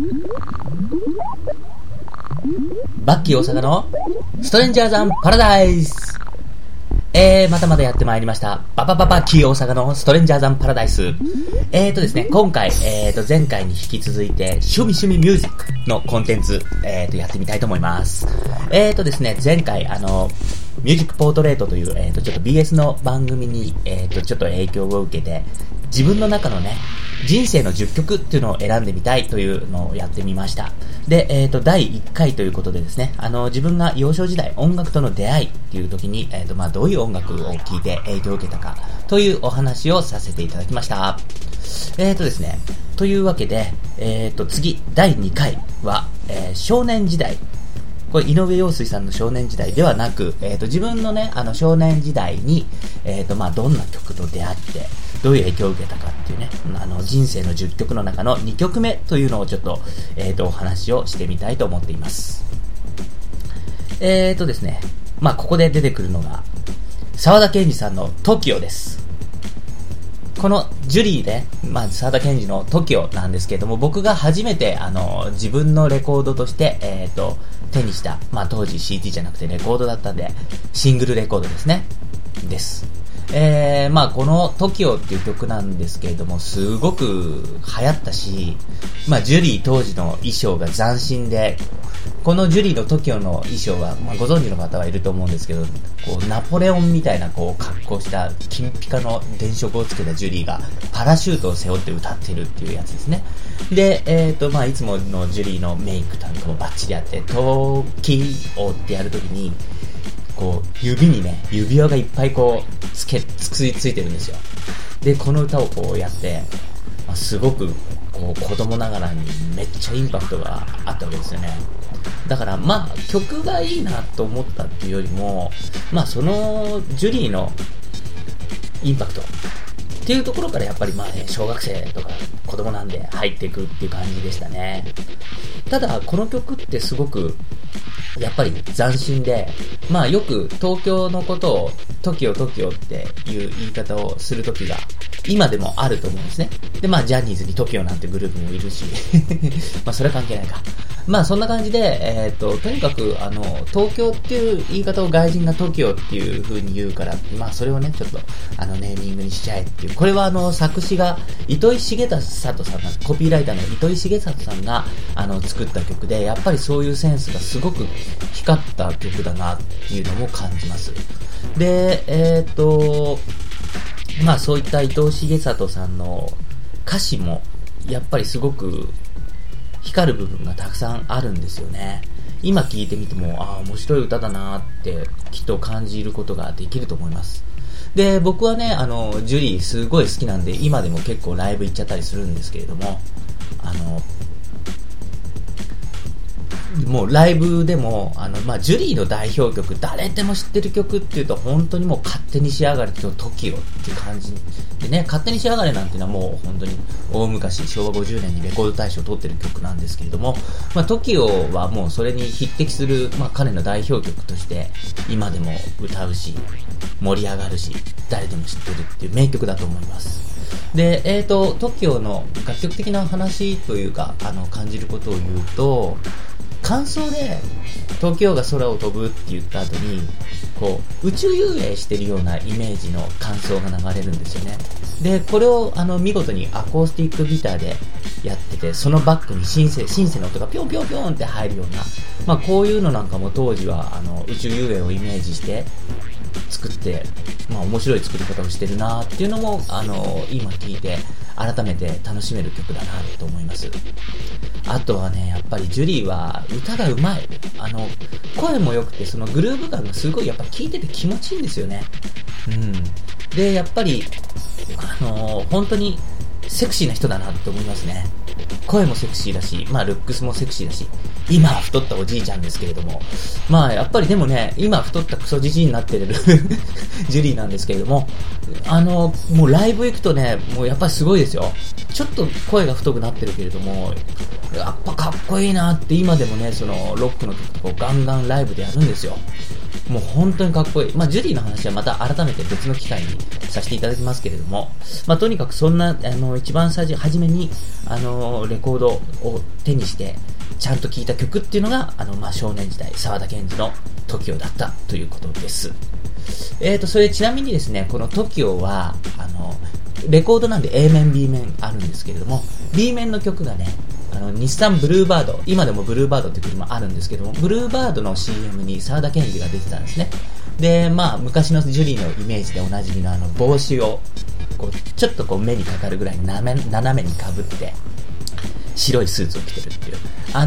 バッキー大阪のストレンジャーズ&パラダイス。またまたやってまいりました。バッキー大阪のストレンジャーズ&パラダイス。ですね、今回、前回に引き続いて、趣味ミュージックのコンテンツ、やってみたいと思います。ですね、前回、ミュージックポートレートという、ちょっと BS の番組に、ちょっと影響を受けて、自分の中のね、人生の10曲っていうのを選んでみたいというのをやってみました。で、第1回ということでですね、自分が幼少時代音楽との出会いっていう時に、どういう音楽を聴いて影響を受けたかというお話をさせていただきました。ですね、というわけで、次、第2回は、少年時代。これ井上陽水さんの少年時代ではなく、自分のね、少年時代に、どんな曲と出会って、どういう影響を受けたかっていうね、人生の10曲の中の2曲目というのをちょっと、お話をしてみたいと思っています。ですね、ここで出てくるのが、沢田研二さんの TOKIO です。このジュリーで、沢田研二の TOKIO なんですけれども、僕が初めて、自分のレコードとして、手にした、当時 CD じゃなくてレコードだったんで、シングルレコードですね。です。この TOKIO っていう曲なんですけれども、すごく流行ったし、ジュリー当時の衣装が斬新で、このジュリーの TOKIO の衣装は、ご存知の方はいると思うんですけど、こうナポレオンみたいなこう格好した金ピカの電飾をつけたジュリーがパラシュートを背負って歌ってるっていうやつですね。で、いつものジュリーのメイクなんかもバッチリあって、TOKIOってやるときに、こう指にね、指輪がいっぱいこうついてるんですよ。で、この歌をこうやって、すごくこう子供ながらにめっちゃインパクトがあったわけですよね。だから曲がいいなと思ったっていうよりも、そのジュリーのインパクトっていうところからやっぱり小学生とか子供なんで入っていくっていう感じでしたね。ただこの曲ってすごくやっぱり斬新で、よく東京のことを TOKIO っていう言い方をする時が今でもあると思うんですね。で、ジャニーズに TOKIO なんてグループもいるしそれは関係ないか。そんな感じで、とにかく東京っていう言い方を外人が TOKIO っていう風に言うから、それをねちょっとネーミングにしちゃえっていう。これは作詞が糸井重里さんが、コピーライターの糸井重里さんが作った曲で、やっぱりそういうセンスがすごく光った曲だなっていうのも感じます。で、そういった糸井重里さんの歌詞もやっぱりすごく光る部分がたくさんあるんですよね。今聴いてみても面白い歌だなってきっと感じることができると思います。で、僕はねジュリーすごい好きなんで、今でも結構ライブ行っちゃったりするんですけれども、もうライブでもジュリーの代表曲、誰でも知ってる曲っていうと本当にもう勝手に仕上がれと TOKIO っていう感じでね、勝手に仕上がれなんていうのはもう本当に大昔昭和50年にレコード大賞を取ってる曲なんですけれども、TOKIO はもうそれに匹敵する、彼の代表曲として今でも歌うし盛り上がるし誰でも知ってるっていう名曲だと思います。で、TOKIO の楽曲的な話というか感じることを言うと、感想で TOKIO が空を飛ぶって言った後にこう宇宙遊泳してるようなイメージの感想が流れるんですよね。で、これを見事にアコースティックギターでやってて、そのバックにシンセの音がピョンピョンピョンって入るような、こういうのなんかも当時は宇宙遊泳をイメージして作って、面白い作り方をしてるなっていうのも今聴いて改めて楽しめる曲だなと思います。あとはね、やっぱりジュリーは歌がうまい。声も良くて、そのグルーヴ感がすごいやっぱ聴いてて気持ちいいんですよね。で、やっぱり本当にセクシーな人だなって思いますね。声もセクシーだし、ルックスもセクシーだし、今は太ったおじいちゃんですけれども、やっぱりでもね、今太ったクソじじいになってるジュリーなんですけれども、もうライブ行くとね、もうやっぱりすごいですよ。ちょっと声が太くなってるけれども、やっぱかっこいいなって今でもね、そのロックの曲とかをガンガンライブでやるんですよ。 もう本当にかっこいい。まあ、ジュリーの話はまた改めて別の機会にさせていただきますけれども、まあ、とにかくそんな、一番初めに、レコードを手にして、ちゃんと聴いた曲っていうのが、まあ、少年時代、沢田研二の TOKIO だったということです。それちなみにですね、この TOKIO は、レコードなんで A 面 B 面あるんですけれども、 B 面の曲がね、日産ブルーバード、今でもブルーバードって車あるんですけども、ブルーバードの CM に沢田研二が出てたんですね。で、まあ昔のジュリーのイメージでおなじみの帽子をこうちょっとこう目にかかるぐらい斜めにかぶって白いスーツを着てるっていう、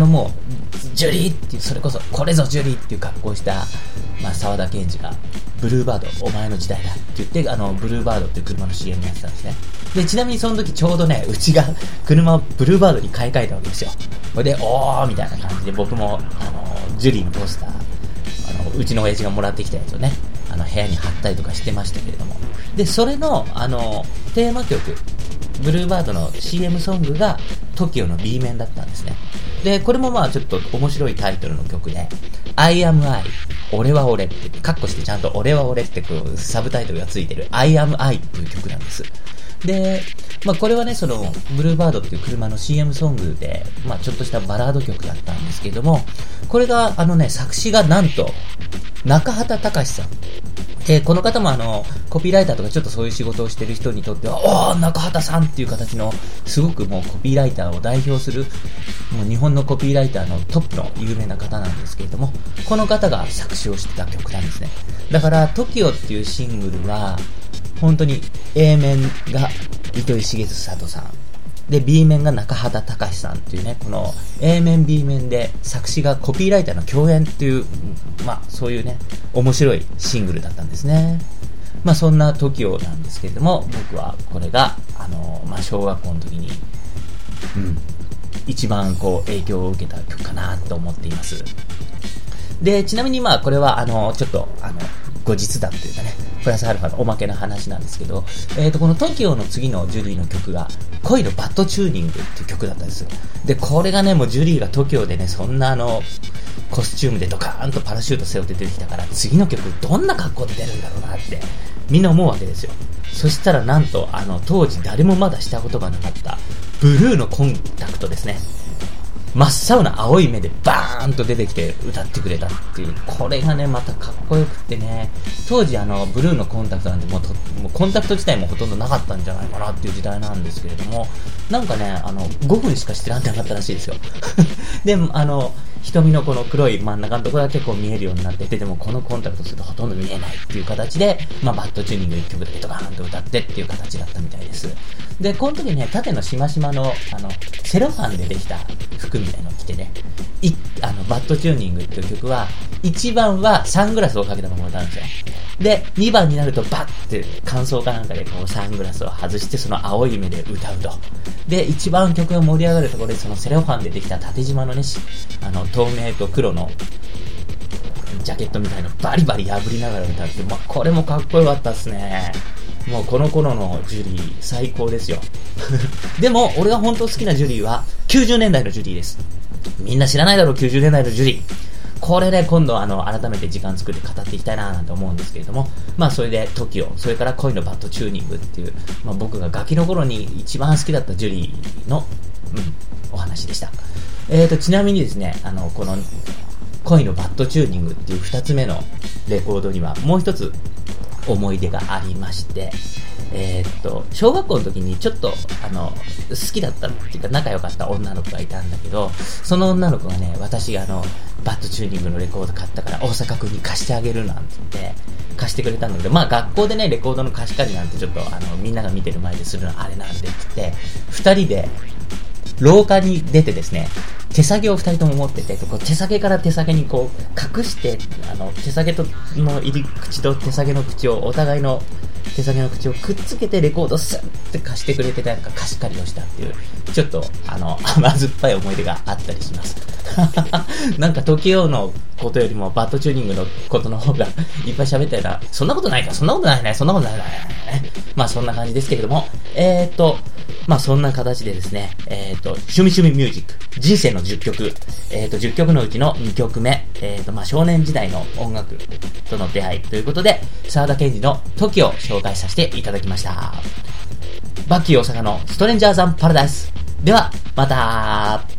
もうジュリーっていう、それこそこれぞジュリーっていう格好をした、まあ、沢田研二がブルーバードお前の時代だって言って、ブルーバードっていう車の CM やってたんですね。で、ちなみにその時ちょうどね、うちが車をブルーバードに買い替えたわけですよ。で、おーみたいな感じで、僕もジュリーのポスター、うちの親父がもらってきたやつをね、部屋に貼ったりとかしてましたけれども、で、それのテーマ曲、ブルーバードの CM ソングが TOKIO の B 面だったんですね。で、これもまあちょっと面白いタイトルの曲で、I am I、俺は俺って、カッコしてちゃんと俺は俺ってこうサブタイトルがついてる I am I っていう曲なんです。で、まあこれはね、そのブルーバードっていう車の CM ソングで、まあちょっとしたバラード曲だったんですけれども、これが作詞がなんと中畑隆さんで、この方もコピーライターとかちょっとそういう仕事をしてる人にとっては、中畑さんっていう形のすごくもうコピーライターを代表する、もう日本のコピーライターのトップの有名な方なんですけれども、この方が作詞をしてた曲なんですね。だから TOKIO っていうシングルは本当に A 面が糸井重里さんで、 B 面が中畑隆さんっていうね、この A 面 B 面で作詞がコピーライターの共演っていう、まあそういうね面白いシングルだったんですね。まあそんな TOKIO なんですけれども、僕はこれがまあ小学校の時に一番こう影響を受けた曲かなと思っています。で、ちなみにまあこれはちょっと後日談というかね、プラスアルファのおまけの話なんですけど、この TOKIO の次のジュリーの曲が恋のバッドチューニングっていう曲だったんですよ。で、これがね、もうジュリーが TOKIO でね、そんなコスチュームでドカーンとパラシュート背負って出てきたから、次の曲どんな格好で出るんだろうなってみんな思うわけですよ。そしたらなんと当時誰もまだしたことがなかったブルーのコンタクトですね、真っ青な青い目でバーンと出てきて歌ってくれたっていう、これがねまたかっこよくってね、当時ブルーのコンタクトなんてもうコンタクト自体もほとんどなかったんじゃないかなっていう時代なんですけれども、なんかね5分しかしてらんなかったらしいですよで瞳のこの黒い真ん中のところが結構見えるようになってて、でもこのコンタクトするとほとんど見えないっていう形で、まあバッドチューニング1曲だけドカーンと歌ってっていう形だったみたいです。で、この時ね、縦のしましまのセロファンでできた服みたいのを着てね、バッドチューニングっていう曲は1番はサングラスをかけたまま歌うんですよ。で、2番になるとバッて乾燥かなんかでこうサングラスを外してその青い目で歌うと。で、一番曲が盛り上がるところでそのセロファンでできた縦縞のね、透明と黒のジャケットみたいのバリバリ破りながら歌って、まあ、これもかっこよかったっすね。もうこの頃のジュリー最高ですよでも俺が本当好きなジュリーは90年代のジュリーです。みんな知らないだろう、90年代のジュリー。これで今度改めて時間作って語っていきたいななんて思うんですけれども、まあそれで TOKIO、それから恋のバッドチューニングっていう、まあ、僕がガキの頃に一番好きだったジュリーの、お話でした。ちなみにですね、この恋のバッドチューニングっていう2つ目のレコードにはもう一つ思い出がありまして、小学校の時にちょっと好きだったっていうか仲良かった女の子がいたんだけど、その女の子がね、私がバッドチューニングのレコード買ったから大阪君に貸してあげるなんて言って貸してくれたんだけど、まあ学校でねレコードの貸し借りなんてちょっとみんなが見てる前でするのあれなんでって言って2人で廊下に出てですね、手提げを2人とも持ってて、こう手提げから手提げにこう隠して手提げの入り口と手提げの口をお互いの手提げの口をくっつけてレコードをスッて貸してくれて、なんか貸し借りをしたっていうちょっと甘酸っぱい思い出があったりしますなんか TOKIO のことよりもバッドチューニングのことの方がいっぱい喋ったよな。そんなことないか、そんなことないね、そんなことないね。まあそんな感じですけれども、まあそんな形でですね、趣味ミュージック、人生の10曲、10曲のうちの2曲目、まあ少年時代の音楽との出会いということで、沢田研二の TOKIO を紹介させていただきました。バッキー大阪のストレンジャーザンパラダイス。では、また